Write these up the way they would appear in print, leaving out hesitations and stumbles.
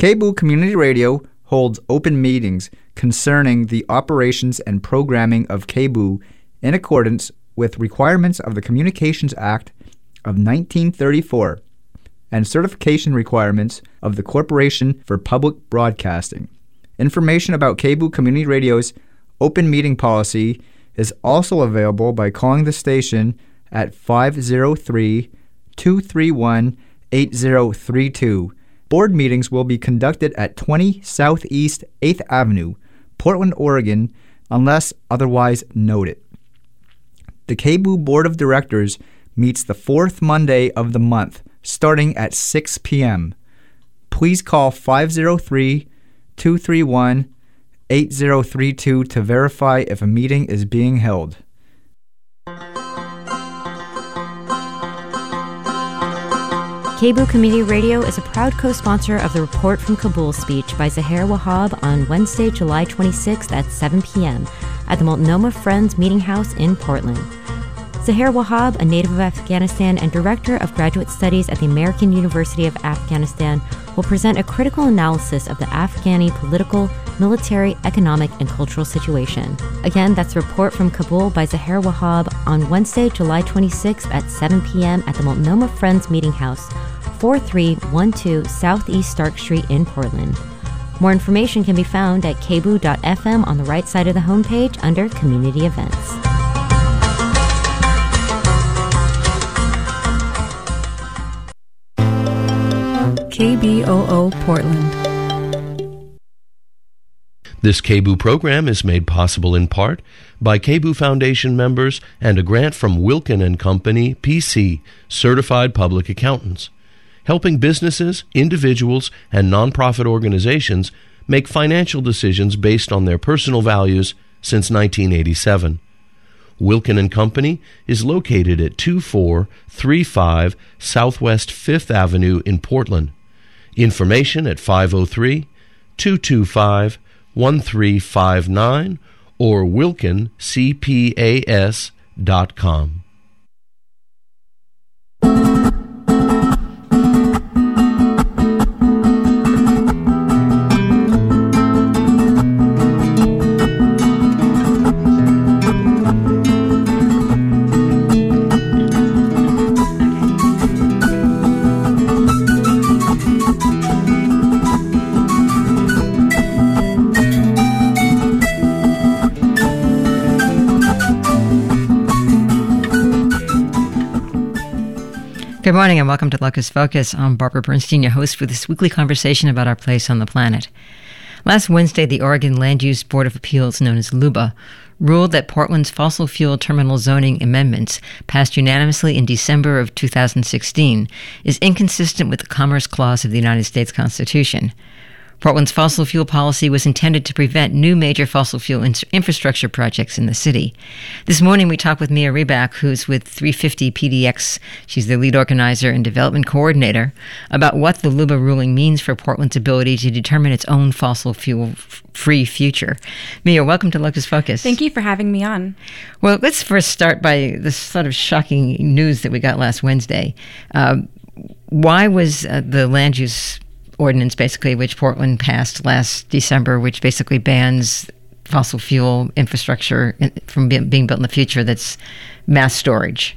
KBOO Community Radio holds open meetings concerning the operations and programming of KBOO in accordance with requirements of the Communications Act of 1934 and certification requirements of the Corporation for Public Broadcasting. Information about KBOO Community Radio's open meeting policy is also available by calling the station at 503-231-8032. Board meetings will be conducted at 20 Southeast 8th Avenue, Portland, Oregon, unless otherwise noted. The KBOO Board of Directors meets the fourth Monday of the month, starting at 6 p.m. Please call 503-231-8032 to verify if a meeting is being held. KBOO Community Radio is a proud co-sponsor of the Report from Kabul speech by Zaher Wahab on Wednesday, July 26th at 7 p.m. at the Multnomah Friends Meeting House in Portland. Zaher Wahab, a native of Afghanistan and director of graduate studies at the American University of Afghanistan, will present a critical analysis of the Afghani political, military, economic, and cultural situation. Again, that's Report from Kabul by Zaher Wahab on Wednesday, July 26th at 7 p.m. at the Multnomah Friends Meeting House, 4312 Southeast Stark Street in Portland. More information can be found at kboo.fm on the right side of the homepage under Community Events. KBOO Portland. This KBOO program is made possible in part by KBOO Foundation members and a grant from Wilkin & Company, PC, Certified Public Accountants, helping businesses, individuals, and nonprofit organizations make financial decisions based on their personal values since 1987. Wilkin & Company is located at 2435 Southwest 5th Avenue in Portland. Information at 503-225-1359 or wilkincpas.com. Good morning and welcome to Locus Focus. I'm Barbara Bernstein, your host for this weekly conversation about our place on the planet. Last Wednesday, the Oregon Land Use Board of Appeals, known as LUBA, ruled that Portland's fossil fuel terminal zoning amendments, passed unanimously in December of 2016, is inconsistent with the Commerce Clause of the United States Constitution. Portland's fossil fuel policy was intended to prevent new major fossil fuel infrastructure projects in the city. This morning, we talked with Mia Reback, who's with 350 PDX. She's the lead organizer and development coordinator, about what the LUBA ruling means for Portland's ability to determine its own fossil fuel-free future. Mia, welcome to Locus Focus. Thank you for having me on. Well, let's first start by this sort of shocking news that we got last Wednesday. Why was the land use ordinance, basically, which Portland passed last December, which basically bans fossil fuel infrastructure from being built in the future that's mass storage.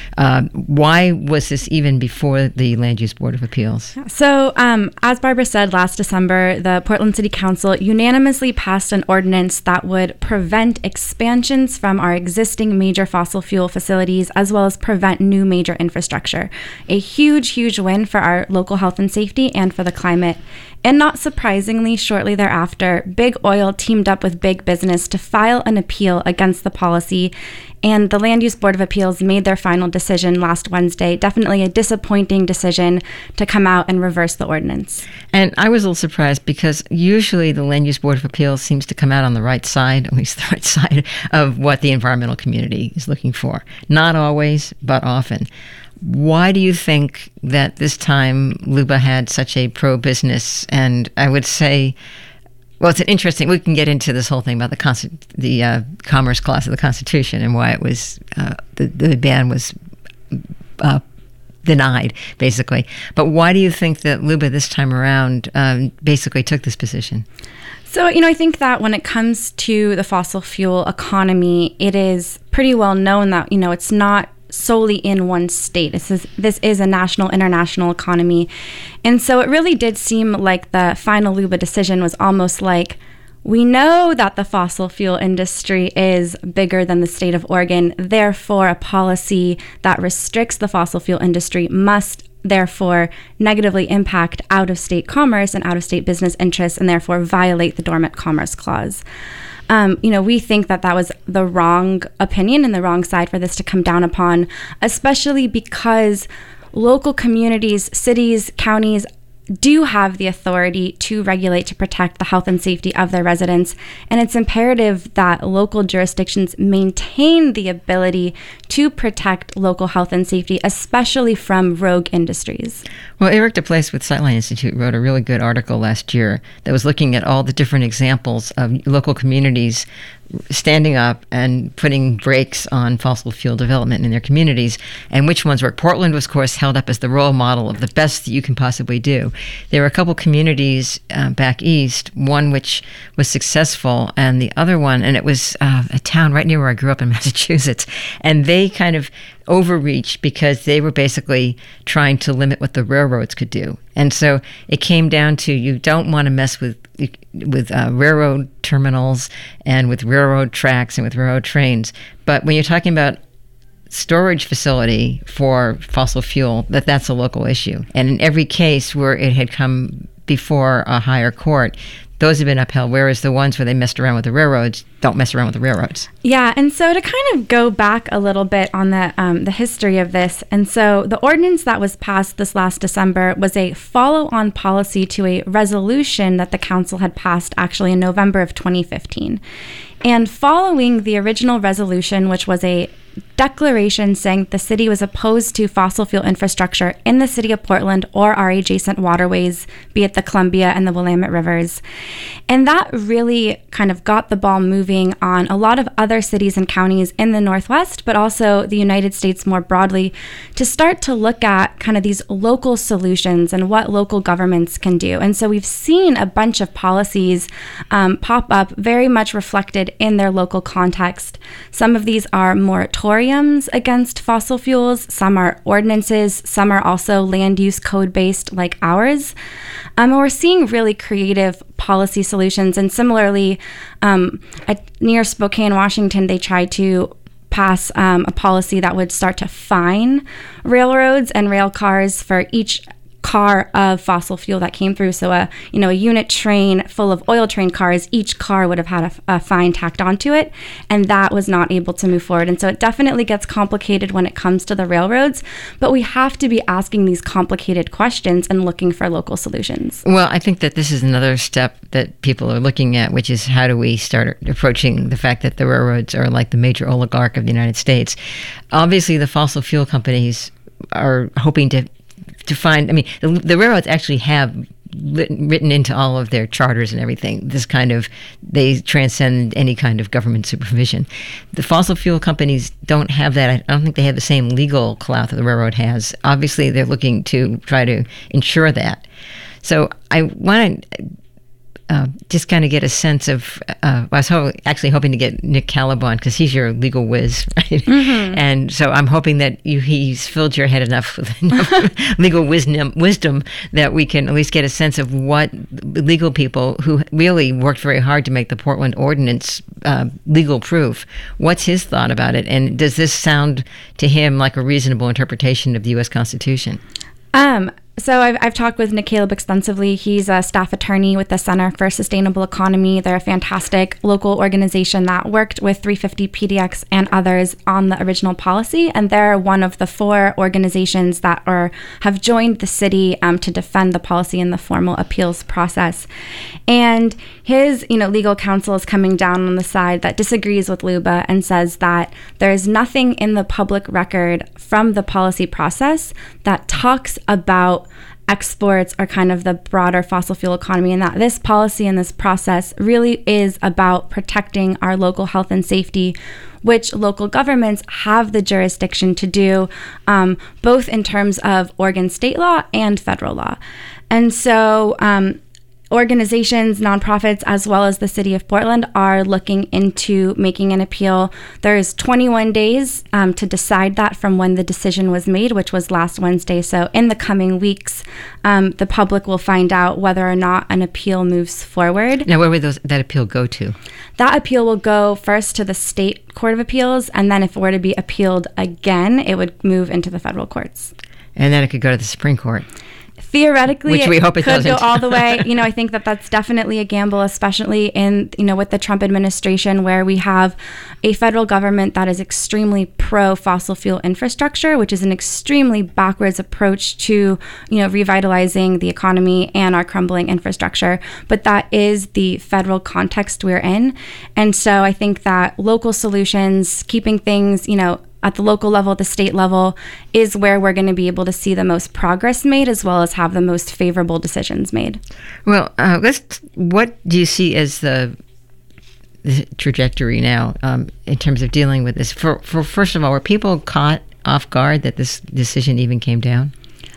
Why was this even before the Land Use Board of Appeals? So, as Barbara said, last December, the Portland City Council unanimously passed an ordinance that would prevent expansions from our existing major fossil fuel facilities, as well as prevent new major infrastructure. A huge, huge win for our local health and safety and for the climate. And not surprisingly, shortly thereafter, Big Oil teamed up with Big Business to file an appeal against the policy, and the Land Use Board of Appeals made their final decision last Wednesday. Definitely a disappointing decision to come out and reverse the ordinance. And I was a little surprised because usually the Land Use Board of Appeals seems to come out on the right side, at least the right side, of what the environmental community is looking for. Not always, but often. Why do you think that this time LUBA had such a pro-business, and I would say, well, it's an interesting, we can get into this whole thing about the Commerce Clause of the Constitution and why it was, the ban was denied, basically. But why do you think that LUBA this time around basically took this position? So, I think that when it comes to the fossil fuel economy, it is pretty well known that, it's not solely in one state. This is a national, international economy. And so it really did seem like the final LUBA decision was almost like, we know that the fossil fuel industry is bigger than the state of Oregon. Therefore, a policy that restricts the fossil fuel industry must therefore negatively impact out-of-state commerce and out-of-state business interests, and therefore violate the Dormant Commerce Clause. We think that was the wrong opinion and the wrong side for this to come down upon, especially because local communities, cities, counties do have the authority to regulate, to protect the health and safety of their residents. And it's imperative that local jurisdictions maintain the ability to protect local health and safety, especially from rogue industries. Well, Eric DePlace with Sightline Institute wrote a really good article last year that was looking at all the different examples of local communities standing up and putting brakes on fossil fuel development in their communities, and which ones work. Portland was, of course, held up as the role model of the best that you can possibly do. There were a couple communities back east, one which was successful, and the other one, and it was a town right near where I grew up in Massachusetts, and they kind of overreached because they were basically trying to limit what the railroads could do. And so it came down to, you don't want to mess with railroad terminals and with railroad tracks and with railroad trains. But when you're talking about storage facility for fossil fuel, that's a local issue. And in every case where it had come before a higher court, those have been upheld, whereas the ones where they messed around with the railroads don't mess around with the railroads. Yeah, and so to kind of go back a little bit on the history of this, and so the ordinance that was passed this last December was a follow-on policy to a resolution that the council had passed actually in November of 2015. And following the original resolution, which was a declaration saying the city was opposed to fossil fuel infrastructure in the city of Portland or our adjacent waterways, be it the Columbia and the Willamette Rivers. And that really kind of got the ball moving on a lot of other cities and counties in the Northwest, but also the United States more broadly, to start to look at kind of these local solutions and what local governments can do. And so we've seen a bunch of policies pop up very much reflected in their local context. Some of these are moratoriums against fossil fuels, some are ordinances, some are also land use code based like ours. And we're seeing really creative policy solutions. And similarly, near Spokane, Washington, they tried to pass a policy that would start to fine railroads and rail cars for each car of fossil fuel that came through. So a unit train full of oil train cars, each car would have had a fine tacked onto it, and that was not able to move forward. And so it definitely gets complicated when it comes to the railroads, but we have to be asking these complicated questions and looking for local solutions. Well, I think that this is another step that people are looking at, which is how do we start approaching the fact that the railroads are like the major oligarch of the United States. Obviously, the fossil fuel companies are hoping to find, the railroads actually have written into all of their charters and everything, this kind of, they transcend any kind of government supervision. The fossil fuel companies don't have that. I don't think they have the same legal clout that the railroad has. Obviously, they're looking to try to ensure that. So I want to just kind of get a sense of, I was actually hoping to get Nick Caliban, because he's your legal whiz, right? Mm-hmm. And so I'm hoping that he's filled your head enough with enough legal wisdom that we can at least get a sense of what legal people who really worked very hard to make the Portland Ordinance legal proof, what's his thought about it? And does this sound to him like a reasonable interpretation of the U.S. Constitution? So I've talked with Nick Caleb extensively. He's a staff attorney with the Center for Sustainable Economy. They're a fantastic local organization that worked with 350 PDX and others on the original policy, and they're one of the 4 organizations that have joined the city to defend the policy in the formal appeals process. And his legal counsel is coming down on the side that disagrees with LUBA and says that there is nothing in the public record from the policy process that talks about exports or kind of the broader fossil fuel economy, and that this policy and this process really is about protecting our local health and safety, which local governments have the jurisdiction to do, both in terms of Oregon state law and federal law. And so organizations, nonprofits, as well as the city of Portland are looking into making an appeal. There's 21 days to decide that from when the decision was made, which was last Wednesday. So in the coming weeks, the public will find out whether or not an appeal moves forward. Now, where would that appeal go to? That appeal will go first to the state court of appeals, and then if it were to be appealed again, it would move into the federal courts. And then it could go to the Supreme Court. Theoretically, which we hope it could doesn't. go all the way. I think that that's definitely a gamble, especially in, with the Trump administration, where we have a federal government that is extremely pro fossil fuel infrastructure, which is an extremely backwards approach to, revitalizing the economy and our crumbling infrastructure. But that is the federal context we're in. And so I think that local solutions, keeping things, at the local level, at the state level, is where we're going to be able to see the most progress made, as well as have the most favorable decisions made. Well, what do you see as the trajectory now in terms of dealing with this? For first of all, were people caught off guard that this decision even came down?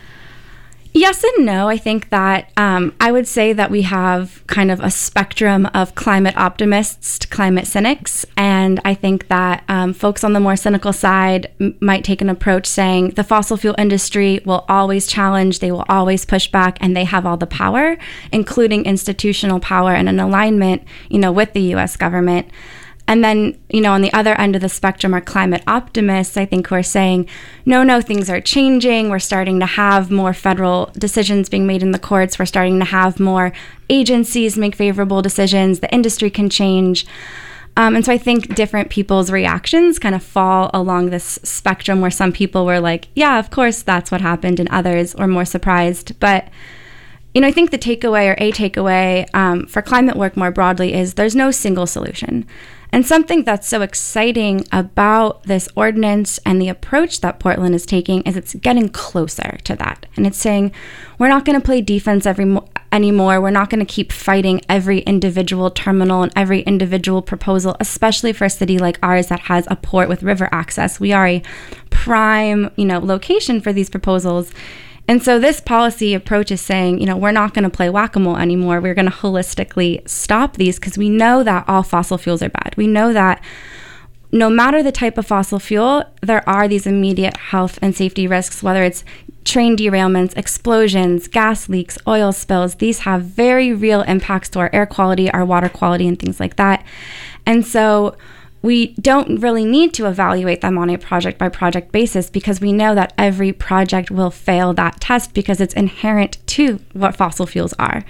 Yes and no. I think that I would say that we have kind of a spectrum of climate optimists to climate cynics. And I think that folks on the more cynical side might take an approach saying the fossil fuel industry will always challenge, they will always push back, and they have all the power, including institutional power and an alignment, with the U.S. government. And then, on the other end of the spectrum are climate optimists, I think, who are saying, no, things are changing. We're starting to have more federal decisions being made in the courts. We're starting to have more agencies make favorable decisions. The industry can change. And so I think different people's reactions kind of fall along this spectrum where some people were like, yeah, of course, that's what happened, and others were more surprised. But I think the takeaway or a takeaway for climate work more broadly is there's no single solution. And something that's so exciting about this ordinance and the approach that Portland is taking is it's getting closer to that. And it's saying, we're not going to play defense anymore. We're not going to keep fighting every individual terminal and every individual proposal, especially for a city like ours that has a port with river access. We are a prime, location for these proposals. And so this policy approach is saying, we're not going to play whack-a-mole anymore. We're going to holistically stop these because we know that all fossil fuels are bad. We know that no matter the type of fossil fuel, there are these immediate health and safety risks, whether it's train derailments, explosions, gas leaks, oil spills. These have very real impacts to our air quality, our water quality, and things like that. And so we don't really need to evaluate them on a project-by-project basis because we know that every project will fail that test because it's inherent to what fossil fuels are.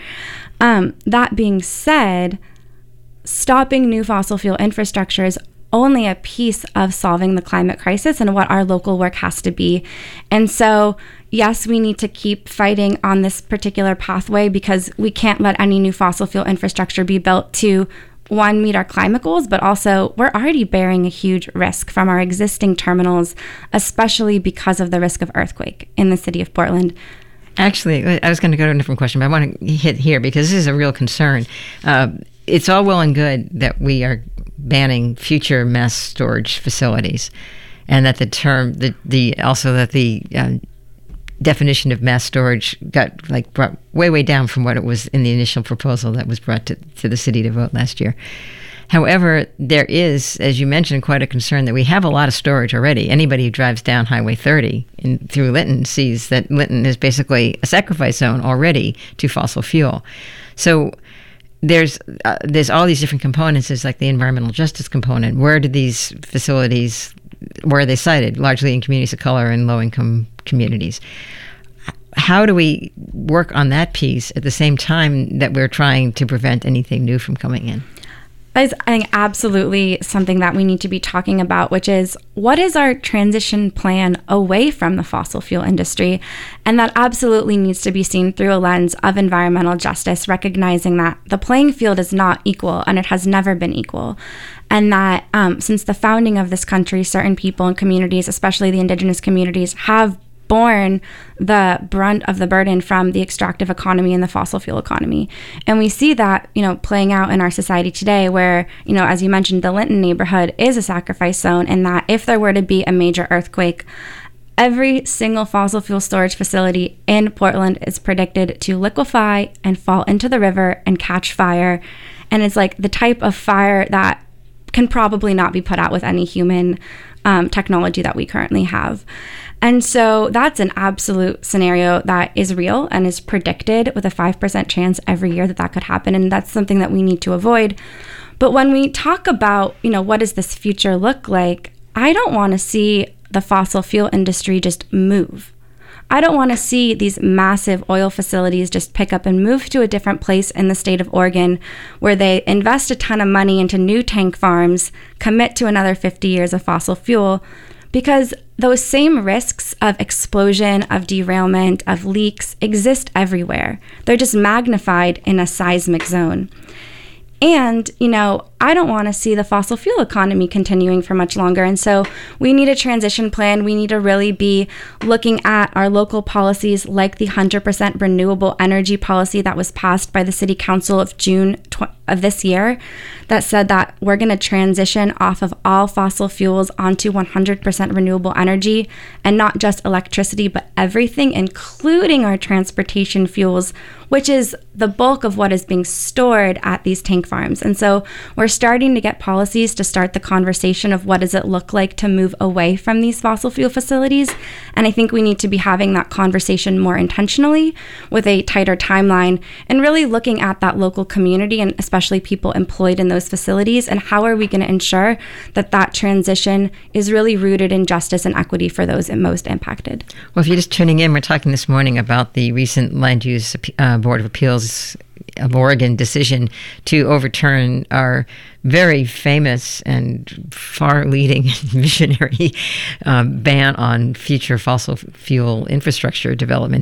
That being said, stopping new fossil fuel infrastructure is only a piece of solving the climate crisis and what our local work has to be. And so, yes, we need to keep fighting on this particular pathway because we can't let any new fossil fuel infrastructure be built to meet our climate goals, but also we're already bearing a huge risk from our existing terminals, especially because of the risk of earthquake in the city of Portland. Actually, I was going to go to a different question, but I want to hit here because this is a real concern. It's all well and good that we are banning future mass storage facilities, and that the term, also that the definition of mass storage got brought way down from what it was in the initial proposal that was brought to the city to vote last year. However, there is, as you mentioned, quite a concern that we have a lot of storage already. Anybody who drives down Highway 30 through Lytton sees that Lytton is basically a sacrifice zone already to fossil fuel. So there's all these different components. There's like the environmental justice component. Where are they sited? Largely in communities of color and low-income communities. How do we work on that piece at the same time that we're trying to prevent anything new from coming in? That is, I think, absolutely something that we need to be talking about, which is what is our transition plan away from the fossil fuel industry? And that absolutely needs to be seen through a lens of environmental justice, recognizing that the playing field is not equal and it has never been equal. And that since the founding of this country, certain people and communities, especially the indigenous communities, have borne the brunt of the burden from the extractive economy and the fossil fuel economy. And we see that, playing out in our society today where, as you mentioned, the Linton neighborhood is a sacrifice zone, and that if there were to be a major earthquake, every single fossil fuel storage facility in Portland is predicted to liquefy and fall into the river and catch fire. And it's like the type of fire that can probably not be put out with any human technology that we currently have. And so that's an absolute scenario that is real and is predicted with a 5% chance every year that could happen. And that's something that we need to avoid. But when we talk about, what does this future look like, I don't want to see the fossil fuel industry just move. I don't want to see these massive oil facilities just pick up and move to a different place in the state of Oregon where they invest a ton of money into new tank farms, commit to another 50 years of fossil fuel, because those same risks of explosion, of derailment, of leaks exist everywhere. They're just magnified in a seismic zone. And, I don't want to see the fossil fuel economy continuing for much longer. And so we need a transition plan. We need to really be looking at our local policies like the 100% renewable energy policy that was passed by the City Council of June of this year that said that we're going to transition off of all fossil fuels onto 100% renewable energy, and not just electricity, but everything, including our transportation fuels, which is the bulk of what is being stored at these tank farms. And so we're starting to get policies to start the conversation of what does it look like to move away from these fossil fuel facilities. And I think we need to be having that conversation more intentionally with a tighter timeline and really looking at that local community and especially people employed in those facilities, and how are we going to ensure that that transition is really rooted in justice and equity for those most impacted. Well, if you're just tuning in, we're talking this morning about the recent Land Use Board of Appeals of Oregon decision to overturn our very famous and far-leading visionary ban on future fossil fuel infrastructure development